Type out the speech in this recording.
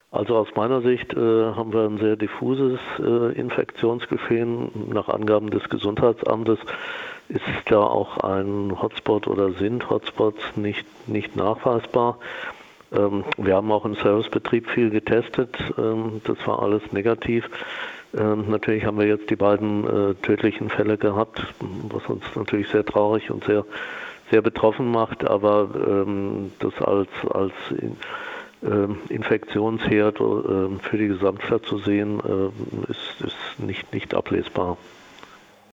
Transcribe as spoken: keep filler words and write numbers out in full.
Also aus meiner Sicht äh, haben wir ein sehr diffuses äh, Infektionsgeschehen. Nach Angaben des Gesundheitsamtes ist da auch ein Hotspot oder sind Hotspots nicht, nicht nachweisbar. Ähm, wir haben auch im Servicebetrieb viel getestet. Ähm, das war alles negativ. Ähm, natürlich haben wir jetzt die beiden äh, tödlichen Fälle gehabt, was uns natürlich sehr traurig und sehr, sehr betroffen macht. Aber ähm, das als, als Infektionsherd für die Gesamtstadt zu sehen, ist, ist nicht, nicht ablesbar.